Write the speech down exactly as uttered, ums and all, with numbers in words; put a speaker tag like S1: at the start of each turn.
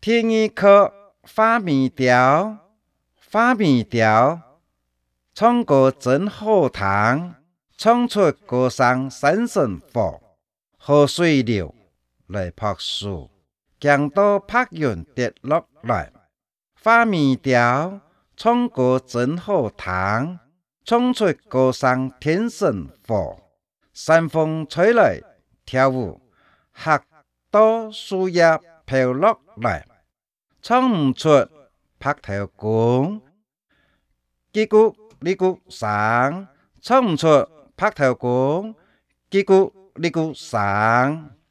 S1: 天衣可花面条，花面条，唱歌真好听，唱出歌声声声火。河水流来拍树，江到拍云跌落来。花面条，唱歌真好听，唱出歌声天生火。山风吹来跳舞，吓到树叶飘落来。唱唔出拍頭鼓，叽咕哩咕聲，唱唔出拍頭鼓，叽咕哩咕聲。